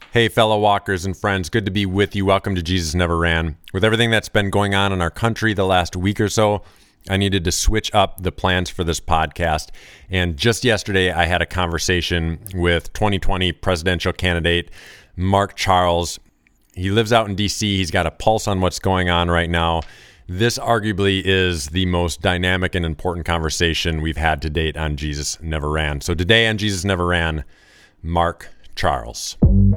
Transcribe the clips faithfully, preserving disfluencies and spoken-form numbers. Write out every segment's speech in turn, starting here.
Hey, fellow walkers and friends, good to be with you. Welcome to Jesus Never Ran. With everything that's been going on in our country the last week or so, I needed to switch up the plans for this podcast. And just yesterday, I had a conversation with twenty twenty presidential candidate Mark Charles. He lives out in D C. He's got a pulse on what's going on right now. This arguably is the most dynamic and important conversation we've had to date on Jesus Never Ran. So today on Jesus Never Ran, Mark Charles.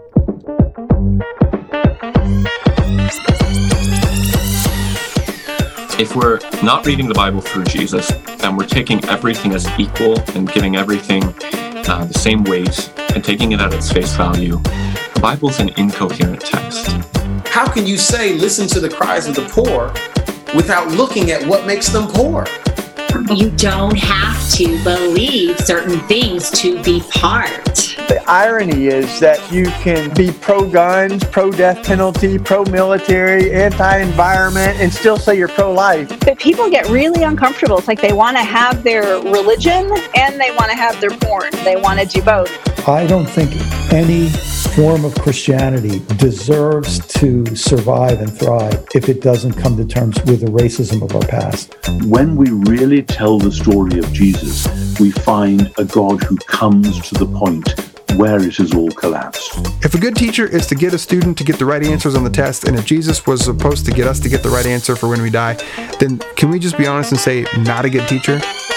If we're not reading the Bible through Jesus, and we're taking everything as equal and giving everything uh, the same weight and taking it at its face value, the Bible's an incoherent text. How can you say, listen to the cries of the poor without looking at what makes them poor? You don't have to believe certain things to be part. The irony is that you can be pro-guns, pro-death penalty, pro-military, anti-environment, and still say you're pro-life. But people get really uncomfortable. It's like they want to have their religion and they want to have their porn. They want to do both. I don't think any form of Christianity deserves to survive and thrive if it doesn't come to terms with the racism of our past. When we really tell the story of Jesus, we find a God who comes to the point where it has all collapsed. If a good teacher is to get a student to get the right answers on the test, and if Jesus was supposed to get us to get the right answer for when we die, then can we just be honest and say, not a good teacher?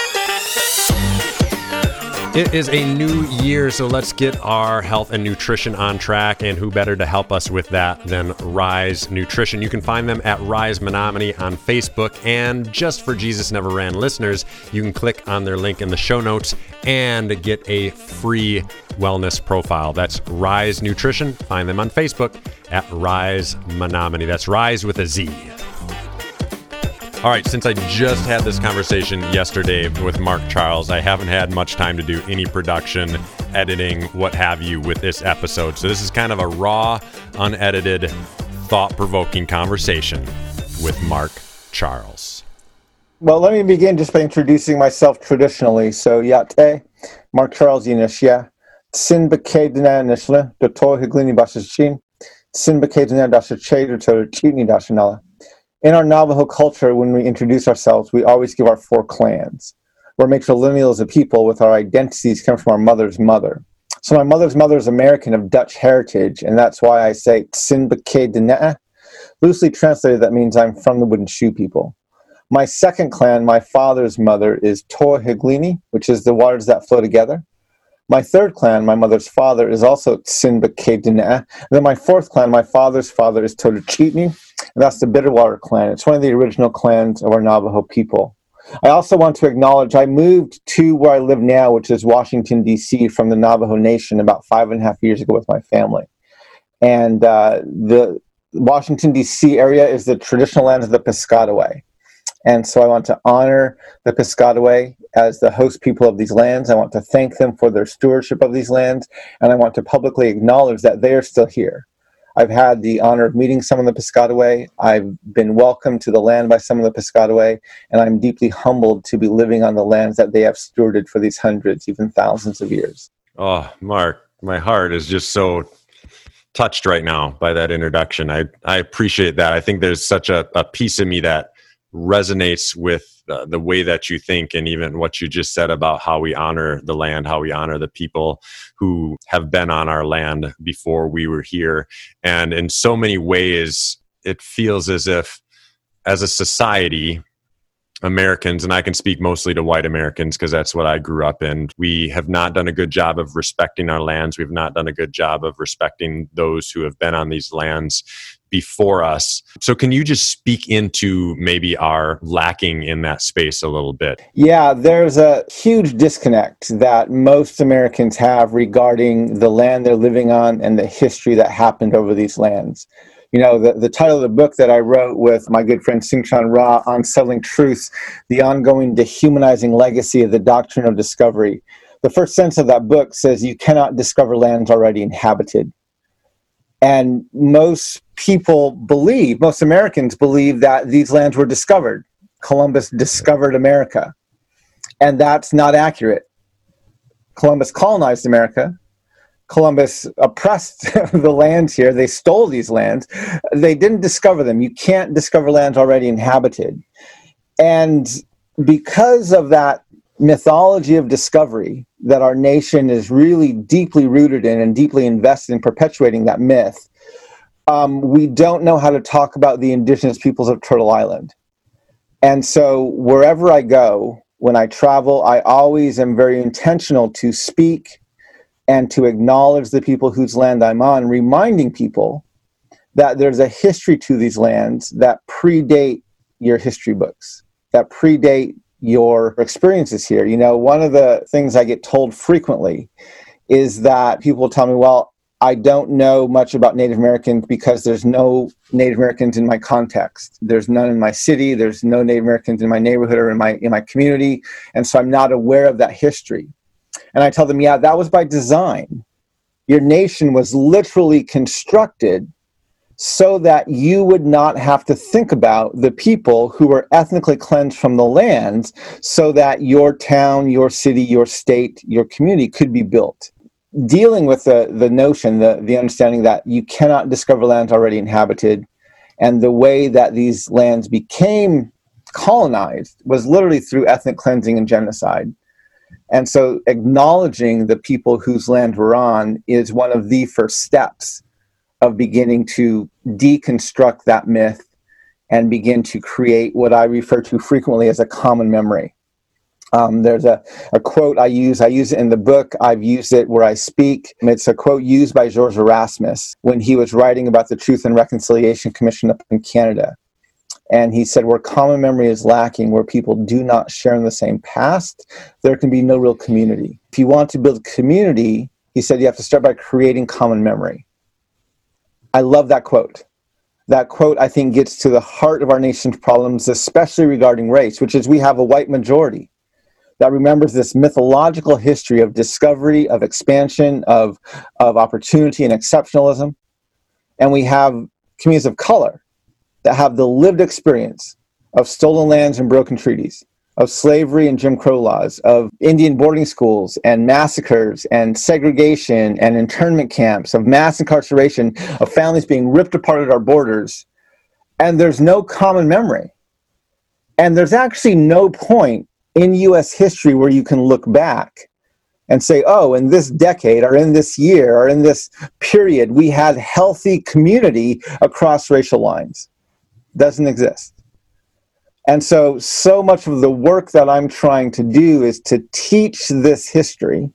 It is a new year, so let's get our health and nutrition on track, and who better to help us with that than Rise Nutrition. You can find them at Rise Menominee on Facebook, and just for Jesus Never Ran listeners, you can click on their link in the show notes and get a free wellness profile. That's Rise Nutrition. Find them on Facebook at Rise Menominee. That's Rise with a Z. All right, since I just had this conversation yesterday with Mark Charles, I haven't had much time to do any production, editing, what have you with this episode. So this is kind of a raw, unedited, thought-provoking conversation with Mark Charles. Well, let me begin just by introducing myself traditionally. So, Yate, Mark Charles Yinishya, Sin Bakedina Nishla, Dotor Higlini Bashachin, Sin Bakedina Dashache, Dotor Chitni Dashanala. In our Navajo culture, when we introduce ourselves, we always give our four clans. We're matrilineals of people with our identities come from our mother's mother. So my mother's mother is American of Dutch heritage, and that's why I say Tsinbake Dinea. Loosely translated, that means I'm from the wooden shoe people. My second clan, my father's mother, is Tohiglini, which is the waters that flow together. My third clan, my mother's father, is also Tsinbake Dinea. And then my fourth clan, my father's father, is Totochitni, and that's the Bitterwater clan. It's one of the original clans of our Navajo people. I also want to acknowledge I moved to where I live now, which is Washington, D C, from the Navajo Nation about five and a half years ago with my family. And uh, the Washington, D C area is the traditional land of the Piscataway. And so I want to honor the Piscataway as the host people of these lands. I want to thank them for their stewardship of these lands, and I want to publicly acknowledge that they are still here. I've had the honor of meeting some of the Piscataway. I've been welcomed to the land by some of the Piscataway, and I'm deeply humbled to be living on the lands that they have stewarded for these hundreds, even thousands of years. Oh, Mark, my heart is just so touched right now by that introduction. I, I appreciate that. I think there's such a, a piece of me that resonates with uh, the way that you think, and even what you just said about how we honor the land, how we honor the people who have been on our land before we were here. And in so many ways, it feels as if, as a society, Americans, and I can speak mostly to white Americans because that's what I grew up in, we have not done a good job of respecting our lands. We've not done a good job of respecting those who have been on these lands before us. So can you just speak into maybe our lacking in that space a little bit? Yeah, there's a huge disconnect that most Americans have regarding the land they're living on and the history that happened over these lands. You know, the, the title of the book that I wrote with my good friend Singchan Ra, Unsettling Truths, the ongoing dehumanizing legacy of the doctrine of discovery. The first sentence of that book says you cannot discover lands already inhabited. And most people believe, most Americans believe that these lands were discovered. Columbus discovered America. And that's not accurate. Columbus colonized America, Columbus oppressed the lands here. They stole these lands. They didn't discover them. You can't discover lands already inhabited. And because of that mythology of discovery that our nation is really deeply rooted in and deeply invested in perpetuating that myth, um, we don't know how to talk about the indigenous peoples of Turtle Island. And so wherever I go, when I travel, I always am very intentional to speak and to acknowledge the people whose land I'm on, reminding people that there's a history to these lands that predate your history books, that predate your experiences here. You know, one of the things I get told frequently is that people tell me, well, I don't know much about Native Americans because there's no Native Americans in my context. There's none in my city. There's no Native Americans in my neighborhood or in my in my community. And so I'm not aware of that history. And I tell them, yeah, that was by design. Your nation was literally constructed so that you would not have to think about the people who were ethnically cleansed from the lands so that your town, your city, your state, your community could be built. Dealing with the, the notion, the, the understanding that you cannot discover lands already inhabited, and the way that these lands became colonized was literally through ethnic cleansing and genocide. And so acknowledging the people whose land we're on is one of the first steps of beginning to deconstruct that myth and begin to create what I refer to frequently as a common memory. Um, there's a, a quote I use. I use it in the book. I've used it where I speak. It's a quote used by George Erasmus when he was writing about the Truth and Reconciliation Commission up in Canada. And he said, where common memory is lacking, where people do not share in the same past, there can be no real community. If you want to build community, he said, you have to start by creating common memory. I love that quote. That quote, I think, gets to the heart of our nation's problems, especially regarding race, which is we have a white majority that remembers this mythological history of discovery, of expansion, of, of opportunity and exceptionalism. And we have communities of color that have the lived experience of stolen lands and broken treaties, of slavery and Jim Crow laws, of Indian boarding schools and massacres and segregation and internment camps, of mass incarceration, of families being ripped apart at our borders. And there's no common memory. And there's actually no point in U S history where you can look back and say, oh, in this decade or in this year or in this period, we had healthy community across racial lines. Doesn't exist. And so, so much of the work that I'm trying to do is to teach this history,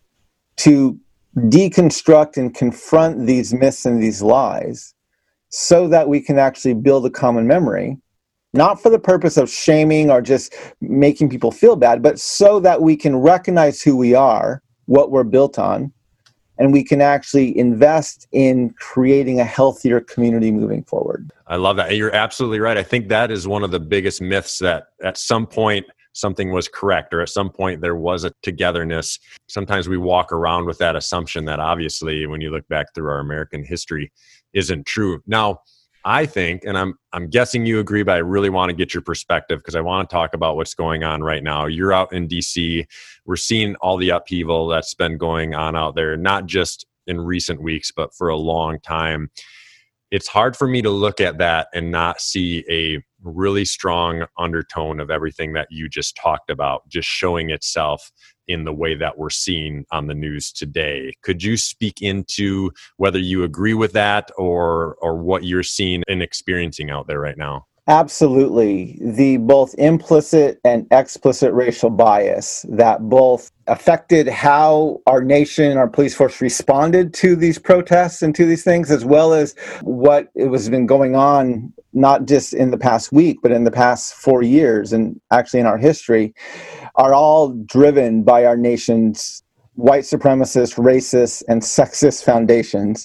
to deconstruct and confront these myths and these lies so that we can actually build a common memory, not for the purpose of shaming or just making people feel bad, but so that we can recognize who we are, what we're built on, and we can actually invest in creating a healthier community moving forward. I love that. You're absolutely right. I think that is one of the biggest myths, that at some point something was correct, or at some point there was a togetherness. Sometimes we walk around with that assumption that obviously, when you look back through our American history, isn't true. Now, I think, and I'm I'm guessing you agree, but I really want to get your perspective because I want to talk about what's going on right now. You're out in D C. We're seeing all the upheaval that's been going on out there, not just in recent weeks, but for a long time. It's hard for me to look at that and not see a really strong undertone of everything that you just talked about, just showing itself in the way that we're seeing on the news today. Could you speak into whether you agree with that or or what you're seeing and experiencing out there right now? Absolutely. The both implicit and explicit racial bias that both affected how our nation, our police force responded to these protests and to these things, as well as what it was been going on, not just in the past week, but in the past four years and actually in our history, are all driven by our nation's white supremacist, racist, and sexist foundations.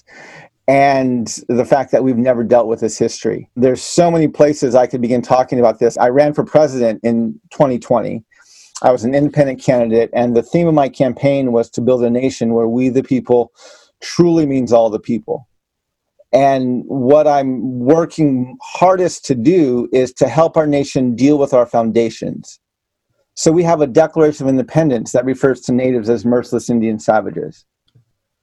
And the fact that we've never dealt with this history. There's so many places I could begin talking about this. I ran for president in twenty twenty. I was an independent candidate, and the theme of my campaign was to build a nation where we the people truly means all the people. And what I'm working hardest to do is to help our nation deal with our foundations. So we have a Declaration of Independence that refers to natives as merciless Indian savages.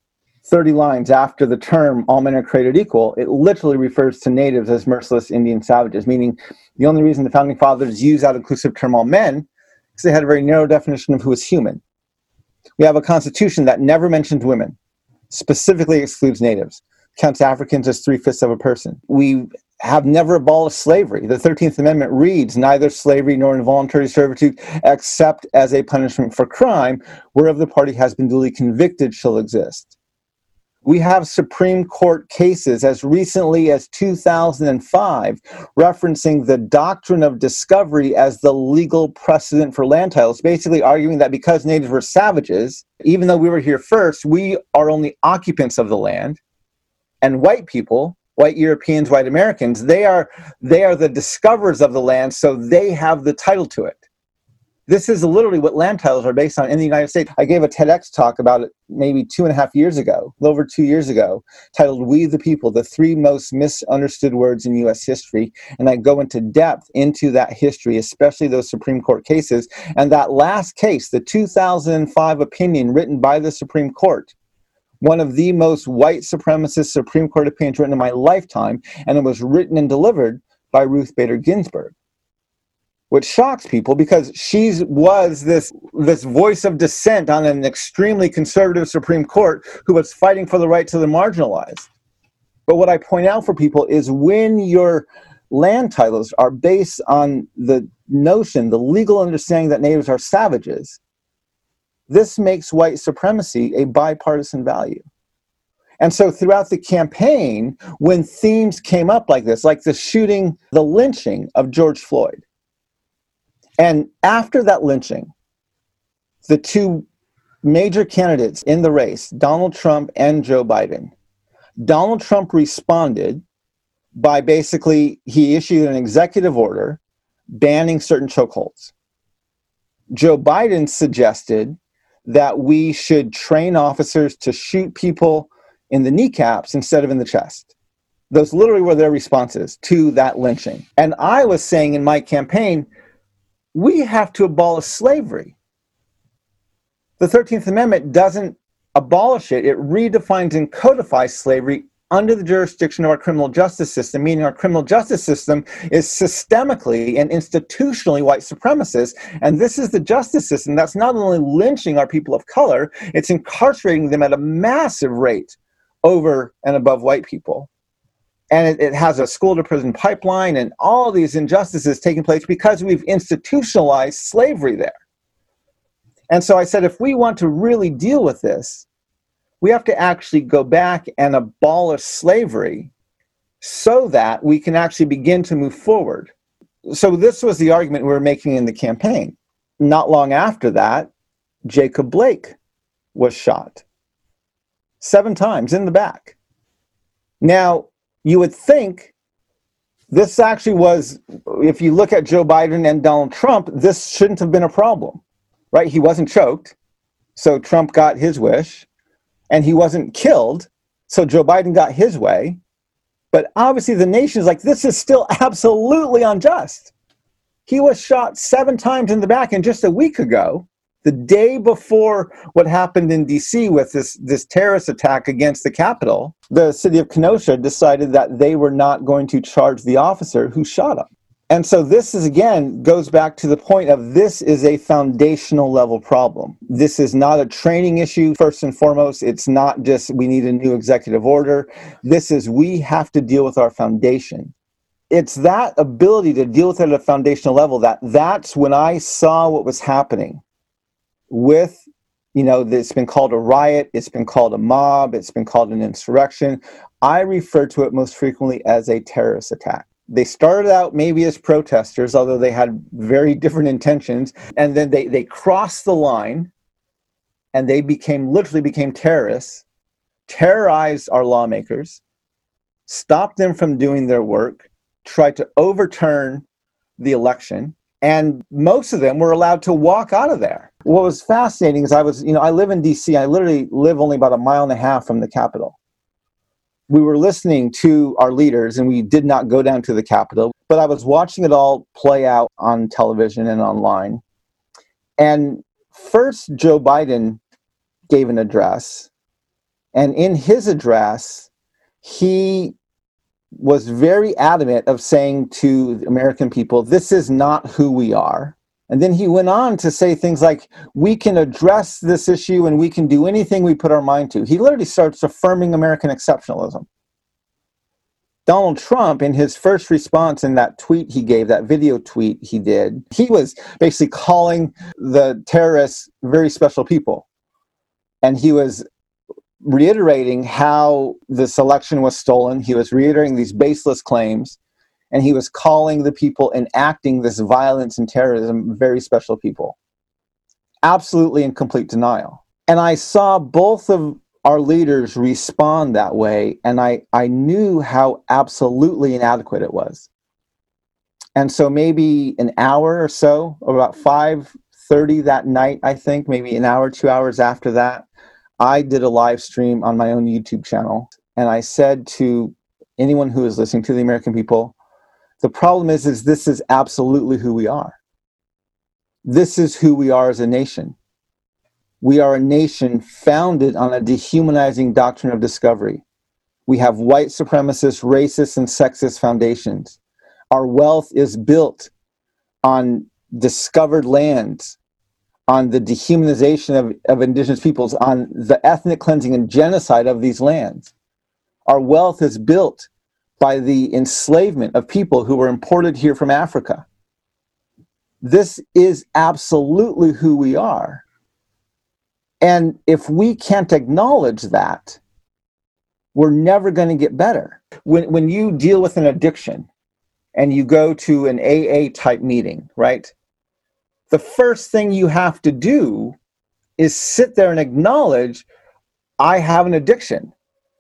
thirty lines after the term all men are created equal, it literally refers to natives as merciless Indian savages, meaning the only reason the founding fathers used that inclusive term all men is they had a very narrow definition of who is human. We have a constitution that never mentions women, specifically excludes natives, counts Africans as three-fifths of a person. We have never abolished slavery. The thirteenth Amendment reads, neither slavery nor involuntary servitude, except as a punishment for crime, whereof the party has been duly convicted, shall exist. We have Supreme Court cases as recently as two thousand five referencing the doctrine of discovery as the legal precedent for land titles, basically arguing that because natives were savages, even though we were here first, we are only occupants of the land, and white people, white Europeans, white Americans, they are they are the discoverers of the land, so they have the title to it. This is literally what land titles are based on in the United States. I gave a TEDx talk about it maybe two and a half years ago, a little over two years ago, titled We the People, the three most misunderstood words in U S history. And I go into depth into that history, especially those Supreme Court cases. And that last case, the two thousand five opinion written by the Supreme Court, one of the most white supremacist Supreme Court opinions written in my lifetime, and it was written and delivered by Ruth Bader Ginsburg. Which shocks people because she was this, this voice of dissent on an extremely conservative Supreme Court who was fighting for the rights of the marginalized. But what I point out for people is when your land titles are based on the notion, the legal understanding that natives are savages, this makes white supremacy a bipartisan value. And so throughout the campaign, when themes came up like this, like the shooting, the lynching of George Floyd, and after that lynching, the two major candidates in the race, Donald Trump and Joe Biden, Donald Trump responded by basically, he issued an executive order banning certain chokeholds. Joe Biden suggested that we should train officers to shoot people in the kneecaps instead of in the chest. Those literally were their responses to that lynching. And I was saying in my campaign, we have to abolish slavery. The thirteenth Amendment doesn't abolish it. It redefines and codifies slavery under the jurisdiction of our criminal justice system, meaning our criminal justice system is systemically and institutionally white supremacist. And this is the justice system that's not only lynching our people of color, it's incarcerating them at a massive rate over and above white people. And it, it has a school-to-prison pipeline and all these injustices taking place because we've institutionalized slavery there. And so I said, if we want to really deal with this, we have to actually go back and abolish slavery so that we can actually begin to move forward. So this was the argument we were making in the campaign. Not long after that, Jacob Blake was shot seven times in the back. Now, you would think this actually was, if you look at Joe Biden and Donald Trump, this shouldn't have been a problem, right? He wasn't choked, so Trump got his wish, and he wasn't killed, so Joe Biden got his way. But obviously the nation is like, this is still absolutely unjust. He was shot seven times in the back, and just a week ago, the day before what happened in D C with this, this terrorist attack against the Capitol, the city of Kenosha decided that they were not going to charge the officer who shot him. And so this is, again, goes back to the point of this is a foundational level problem. This is not a training issue, first and foremost. It's not just we need a new executive order. This is we have to deal with our foundation. It's that ability to deal with it at a foundational level that that's when I saw what was happening with, you know, it's been called a riot, it's been called a mob, it's been called an insurrection. I refer to it most frequently as a terrorist attack. They started out maybe as protesters, although they had very different intentions, and then they, they crossed the line and they became, literally became terrorists, terrorized our lawmakers, stopped them from doing their work, tried to overturn the election, and most of them were allowed to walk out of there. What was fascinating is I was, you know, I live in D C. I literally live only about a mile and a half from the Capitol. We were listening to our leaders, and we did not go down to the Capitol, but I was watching it all play out on television and online. And first, Joe Biden gave an address, And in his address, he was very adamant of saying to the American people, this is not who we are. And then he went on to say things like, we can address this issue and we can do anything we put our mind to. He literally starts affirming American exceptionalism. Donald Trump, in his first response in that tweet he gave, that video tweet he did, he was basically calling the terrorists very special people. And he was reiterating how this election was stolen. He was reiterating these baseless claims, and he was calling the people enacting this violence and terrorism very special people. Absolutely in complete denial. And I saw both of our leaders respond that way, and I, I knew how absolutely inadequate it was. And so maybe an hour or so, or about five thirty that night, I think, maybe an hour, two hours after that, I did a live stream on my own YouTube channel, and I said to anyone who is listening, to the American people, the problem is, is this is absolutely who we are. This is who we are as a nation. We are a nation founded on a dehumanizing doctrine of discovery. We have white supremacist, racist, and sexist foundations. Our wealth is built on discovered lands, on the dehumanization of, of indigenous peoples, on the ethnic cleansing and genocide of these lands. Our wealth is built by the enslavement of people who were imported here from Africa. This is absolutely who we are. And if we can't acknowledge that, we're never going to get better. When, when you deal with an addiction and you go to an A A type meeting, right? The first thing you have to do is sit there and acknowledge, I have an addiction.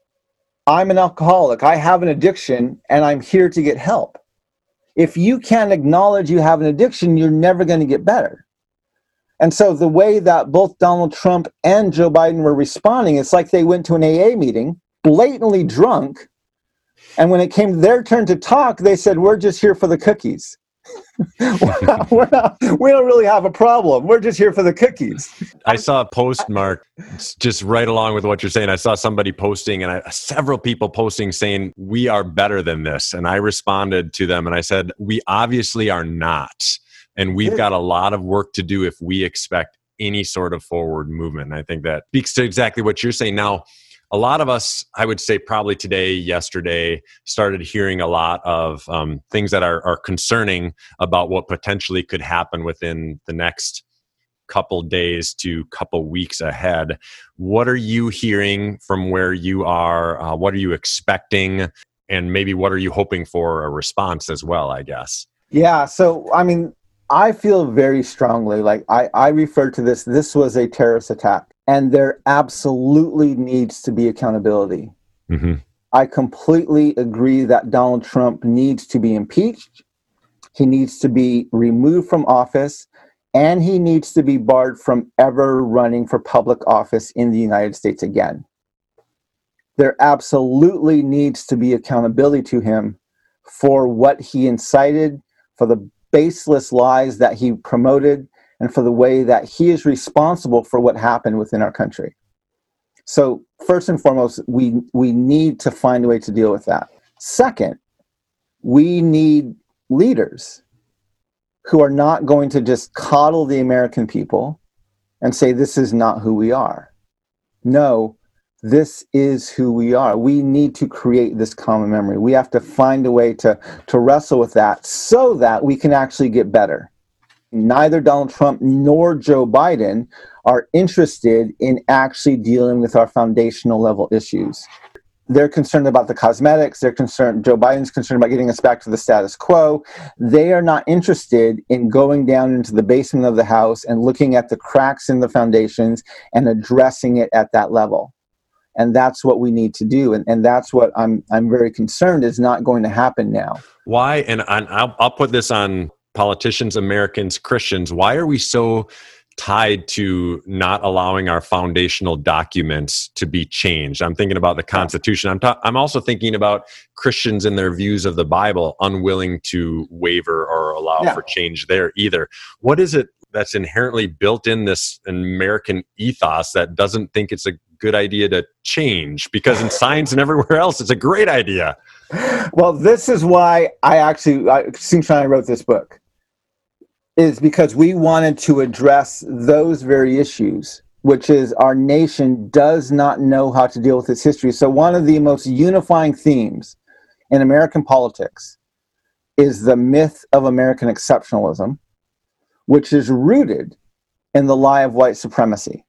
I'm an alcoholic. I have an addiction, and I'm here to get help. If you can't acknowledge you have an addiction, you're never going to get better. And so the way that both Donald Trump and Joe Biden were responding, it's like they went to an A A meeting, blatantly drunk, and when it came their turn to talk, they said, we're just here for the cookies. we're not, we're not, we don't really have a problem. We're just here for the cookies. I saw a post, Mark, just right along with what you're saying. I saw somebody posting, and I, several people posting saying, we are better than this. And I responded to them and I said, we obviously are not. And we've got a lot of work to do if we expect any sort of forward movement. And I think that speaks to exactly what you're saying. Now, a lot of us, I would say probably today, yesterday, started hearing a lot of um, things that are, are concerning about what potentially could happen within the next couple days to couple weeks ahead. What are you hearing from where you are? Uh, what are you expecting? And maybe what are you hoping for a response as well, I guess? Yeah, so, I mean, I feel very strongly, like I, I refer to this, this was a terrorist attack. And there absolutely needs to be accountability. Mm-hmm. I completely agree that Donald Trump needs to be impeached. He needs to be removed from office, and he needs to be barred from ever running for public office in the United States again. There absolutely needs to be accountability to him for what he incited, for the baseless lies that he promoted, and for the way that he is responsible for what happened within our country. So first and foremost, we, we need to find a way to deal with that. Second, we need leaders who are not going to just coddle the American people and say, this is not who we are. No, this is who we are. We need to create this common memory. We have to find a way to, to wrestle with that so that we can actually get better. Neither Donald Trump nor Joe Biden are interested in actually dealing with our foundational level issues. They're concerned about the cosmetics. They're concerned, Joe Biden's concerned about getting us back to the status quo. They are not interested in going down into the basement of the house and looking at the cracks in the foundations and addressing it at that level. And that's what we need to do. And, and that's what I'm I'm very concerned is not going to happen now. Why? And, and I'll, I'll put this on politicians, Americans, Christians. Why are we so tied to not allowing our foundational documents to be changed? I'm thinking about the Constitution. I'm ta- I'm also thinking about Christians and their views of the Bible, unwilling to waver or allow yeah. for change there either. What is it that's inherently built in this American ethos that doesn't think it's a good idea to change? Because in science and everywhere else, it's a great idea. Well, this is why I actually, I, Seung Chan and I wrote this book, is because we wanted to address those very issues, which is our nation does not know how to deal with its history. So one of the most unifying themes in American politics is the myth of American exceptionalism, which is rooted in the lie of white supremacy.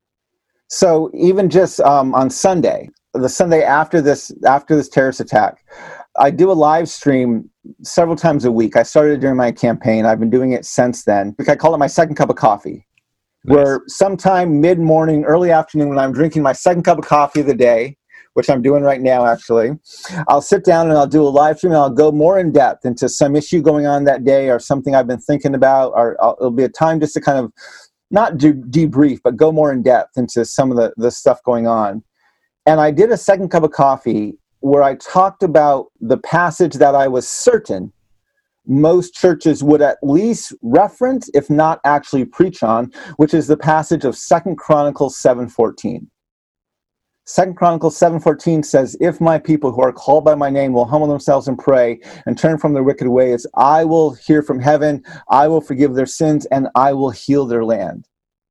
So even just um, on Sunday, the Sunday after this after this terrorist attack, I do a live stream several times a week. I started during my campaign. I've been doing it since then. I call it my second cup of coffee, nice. Where sometime mid-morning, early afternoon, when I'm drinking my second cup of coffee of the day, which I'm doing right now, actually, I'll sit down and I'll do a live stream and I'll go more in depth into some issue going on that day or something I've been thinking about, or I'll, it'll be a time just to kind of not de- debrief, but go more in depth into some of the, the stuff going on. And I did a second cup of coffee where I talked about the passage that I was certain most churches would at least reference, if not actually preach on, which is the passage of Second Chronicles seven fourteen. Second Chronicles seven fourteen says, if my people who are called by my name will humble themselves and pray and turn from their wicked ways, I will hear from heaven, I will forgive their sins, and I will heal their land.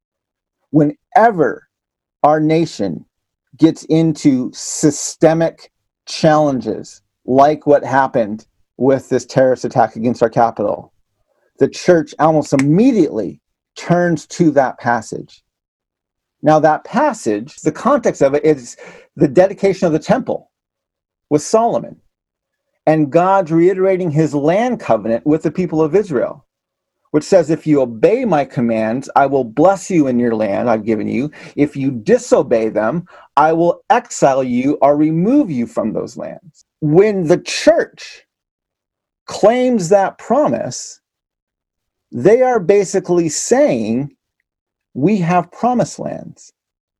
Whenever our nation gets into systemic challenges like what happened with this terrorist attack against our capital, the church almost immediately turns to that passage. Now that passage, the context of it is the dedication of the temple with Solomon and God's reiterating his land covenant with the people of Israel, which says, if you obey my commands, I will bless you in your land I've given you. If you disobey them, I will exile you or remove you from those lands. When the church claims that promise, they are basically saying, we have promised lands.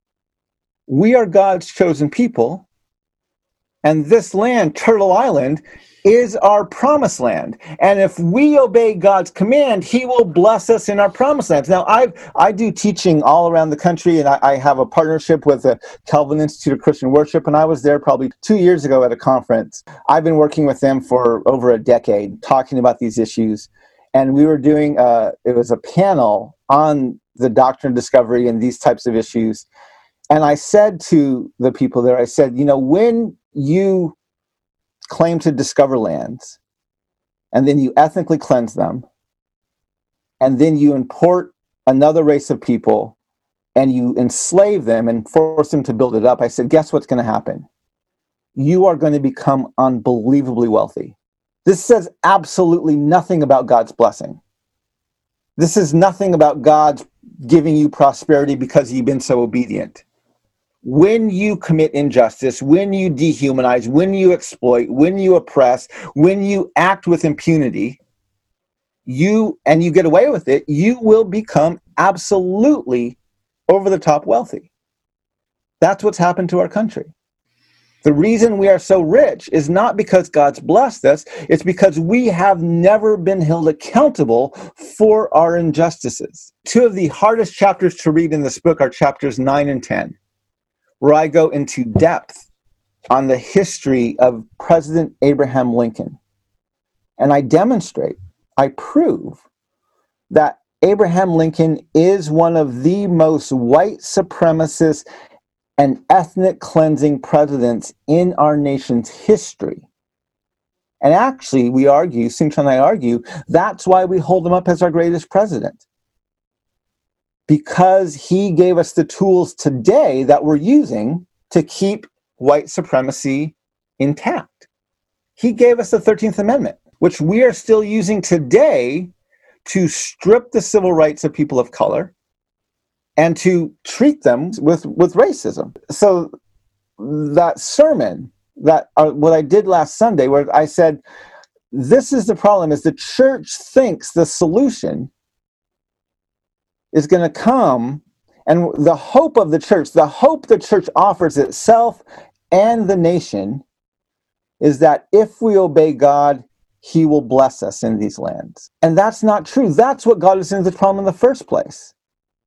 We are God's chosen people, and this land, Turtle Island, is our promised land. And if we obey God's command, he will bless us in our promised lands. Now, I I do teaching all around the country, and I, I have a partnership with the Calvin Institute of Christian Worship, and I was there probably two years ago at a conference. I've been working with them for over a decade, talking about these issues. And we were doing, uh, it was a panel on the doctrine of discovery and these types of issues. And I said to the people there, I said, you know, when you claim to discover lands, and then you ethnically cleanse them, and then you import another race of people, and you enslave them and force them to build it up, I said, guess what's going to happen? You are going to become unbelievably wealthy. This says absolutely nothing about God's blessing. This is nothing about God giving you prosperity because you've been so obedient. When you commit injustice, when you dehumanize, when you exploit, when you oppress, when you act with impunity, you, and you get away with it, you will become absolutely over-the-top wealthy. That's what's happened to our country. The reason we are so rich is not because God's blessed us, it's because we have never been held accountable for our injustices. Two of the hardest chapters to read in this book are chapters nine and ten, where I go into depth on the history of President Abraham Lincoln. And I demonstrate, I prove that Abraham Lincoln is one of the most white supremacist and ethnic cleansing presidents in our nation's history. And actually, we argue, Seung Chan and I argue, that's why we hold him up as our greatest president. Because he gave us the tools today that we're using to keep white supremacy intact. He gave us the thirteenth Amendment, which we are still using today to strip the civil rights of people of color and to treat them with, with racism. So that sermon, that uh, what I did last Sunday, where I said, this is the problem, is the church thinks the solution is going to come, and the hope of the church, the hope the church offers itself and the nation, is that if we obey God, he will bless us in these lands. And that's not true. That's what God is in the problem in the first place.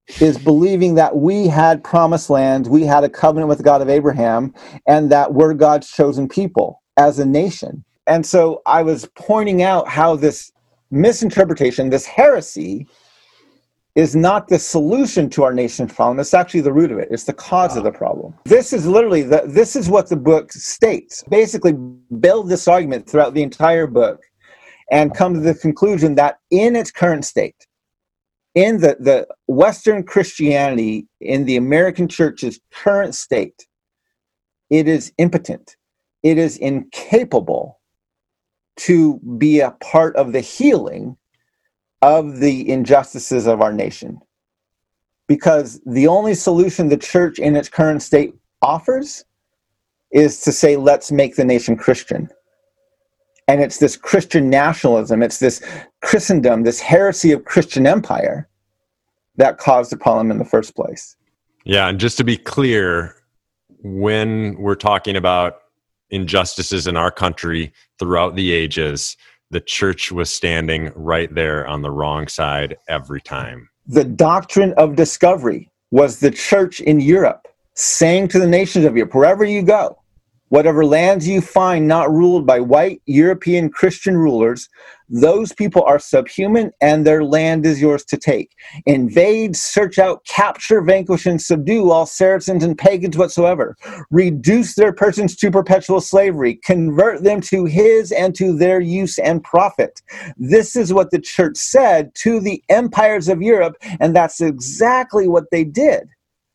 is believing that we had promised land, we had a covenant with the God of Abraham, and that we're God's chosen people as a nation. And so I was pointing out how this misinterpretation, this heresy, is not the solution to our nation's problem. It's actually the root of it. It's the cause wow. of the problem. This is literally, the, this is what the book states. Basically, build this argument throughout the entire book and come to the conclusion that in its current state, in the, the Western Christianity, in the American church's current state, it is impotent. It is incapable to be a part of the healing of the injustices of our nation. Because the only solution the church in its current state offers is to say, let's make the nation Christian. And it's this Christian nationalism, it's this Christendom, this heresy of Christian empire that caused the problem in the first place. Yeah, and just to be clear, when we're talking about injustices in our country throughout the ages, the church was standing right there on the wrong side every time. The doctrine of discovery was the church in Europe saying to the nations of Europe, wherever you go, whatever lands you find not ruled by white European Christian rulers, those people are subhuman and their land is yours to take. Invade, search out, capture, vanquish, and subdue all Saracens and pagans whatsoever. Reduce their persons to perpetual slavery. Convert them to his and to their use and profit. This is what the church said to the empires of Europe, and that's exactly what they did.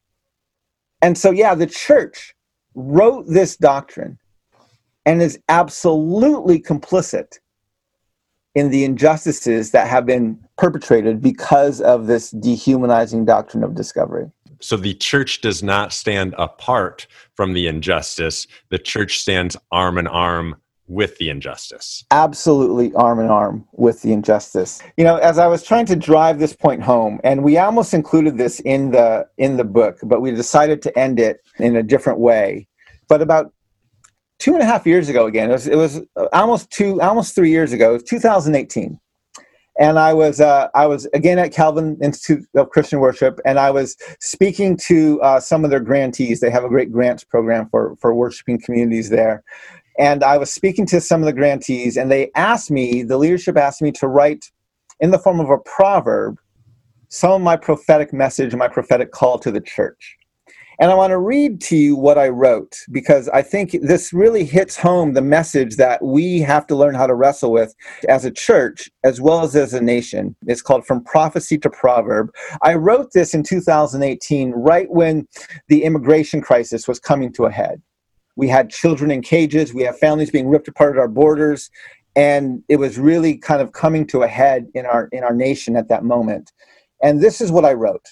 And so, yeah, the church wrote this doctrine and is absolutely complicit in the injustices that have been perpetrated because of this dehumanizing doctrine of discovery. So the church does not stand apart from the injustice. The church stands arm in arm with the injustice. Absolutely arm in arm with the injustice. You know, as I was trying to drive this point home, and we almost included this in the in the book, but we decided to end it in a different way. But about two and a half years ago, again, it was, it was almost two, almost three years ago, it was two thousand eighteen. And I was, uh, I was again at Calvin Institute of Christian Worship, and I was speaking to uh, some of their grantees. They have a great grants program for, for worshiping communities there. And I was speaking to some of the grantees, and they asked me, the leadership asked me to write in the form of a proverb some of my prophetic message, my prophetic call to the church. And I want to read to you what I wrote, because I think this really hits home the message that we have to learn how to wrestle with as a church, as well as as a nation. It's called From Prophecy to Proverb. I wrote this in two thousand eighteen, right when the immigration crisis was coming to a head. We had children in cages, we have families being ripped apart at our borders, and it was really kind of coming to a head in our in our nation at that moment. And this is what I wrote.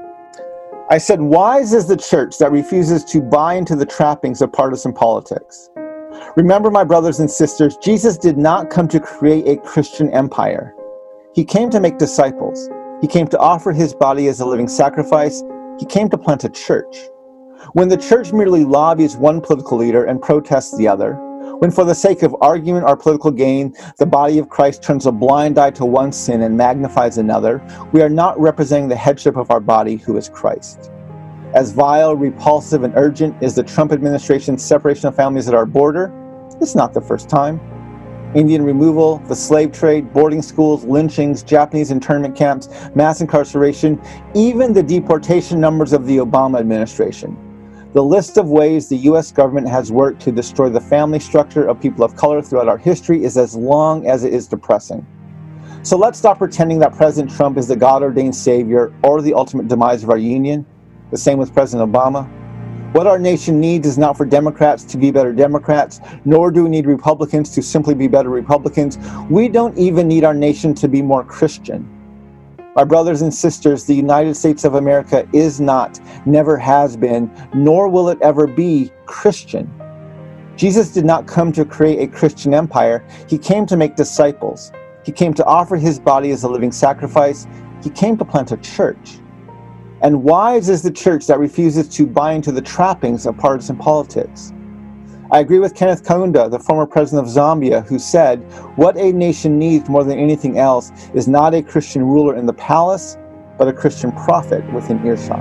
I said, wise is the church that refuses to buy into the trappings of partisan politics. Remember, my brothers and sisters, Jesus did not come to create a Christian empire. He came to make disciples. He came to offer his body as a living sacrifice. He came to plant a church. When the church merely lobbies one political leader and protests the other, when for the sake of argument or political gain, the body of Christ turns a blind eye to one sin and magnifies another, we are not representing the headship of our body, who is Christ. As vile, repulsive, and urgent is the Trump administration's separation of families at our border, it's not the first time. Indian removal, the slave trade, boarding schools, lynchings, Japanese internment camps, mass incarceration, even the deportation numbers of the Obama administration. The list of ways the U S government has worked to destroy the family structure of people of color throughout our history is as long as it is depressing. So let's stop pretending that President Trump is the God-ordained savior or the ultimate demise of our union. The same with President Obama. What our nation needs is not for Democrats to be better Democrats, nor do we need Republicans to simply be better Republicans. We don't even need our nation to be more Christian. My brothers and sisters, the United States of America is not, never has been, nor will it ever be Christian. Jesus did not come to create a Christian empire. He came to make disciples. He came to offer his body as a living sacrifice. He came to plant a church. And wise is the church that refuses to buy into the trappings of partisan politics. I agree with Kenneth Kaunda, the former president of Zambia, who said, what a nation needs more than anything else is not a Christian ruler in the palace, but a Christian prophet within earshot.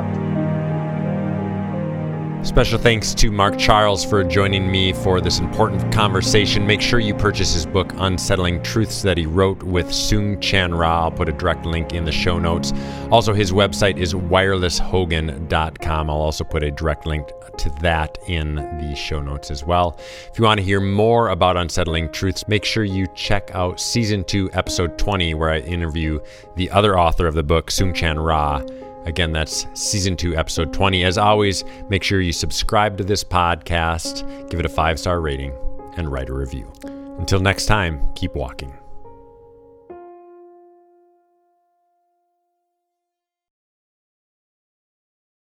Special thanks to Mark Charles for joining me for this important conversation. Make sure you purchase his book, Unsettling Truths, that he wrote with Soong-Chan Rah. I'll put a direct link in the show notes. Also, his website is wireless hogan dot com. I'll also put a direct link to that in the show notes as well. If you want to hear more about Unsettling Truths, make sure you check out Season two, Episode twenty, where I interview the other author of the book, Soong-Chan Rah. Again, that's Season two, Episode twenty. As always, make sure you subscribe to this podcast, give it a five-star rating, and write a review. Until next time, keep walking.